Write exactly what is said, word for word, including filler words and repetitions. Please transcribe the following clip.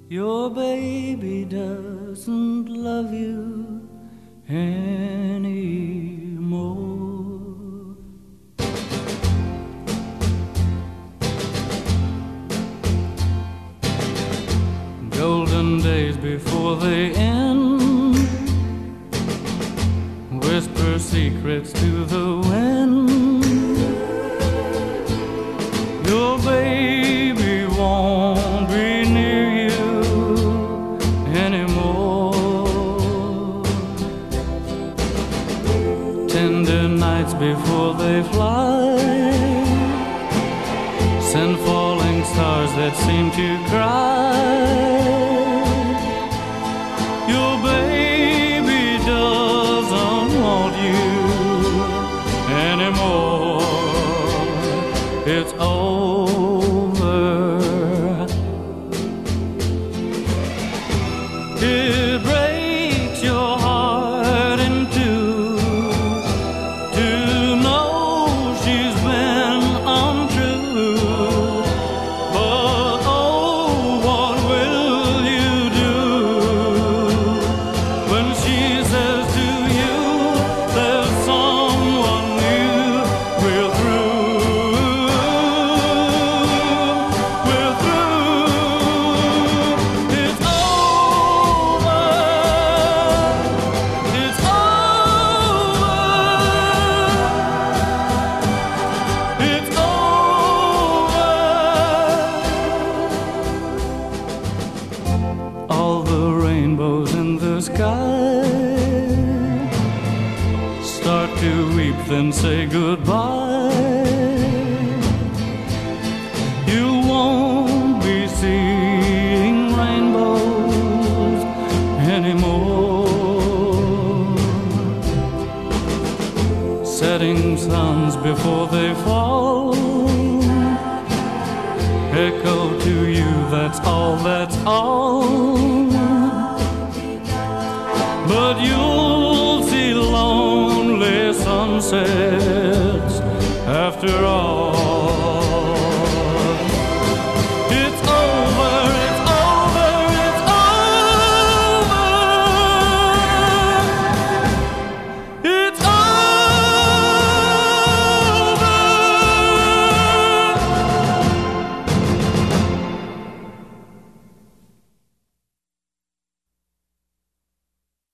Your baby doesn't love you anymore. Golden days before they end, whisper secrets to the wind. Your baby won't be near you anymore. Tender nights before they fly send falling stars that seem to cry. Your baby doesn't want you anymore. It's over. It breaks your heart in two to know she's been untrue. But oh, what will you do when she says to you there's someone new? We're through. We're through. It's over. It's over. It's over. All the rainbows in the sky start to weep, then say goodbye. You won't be seeing rainbows anymore. Setting suns before they fall echo to you, that's all that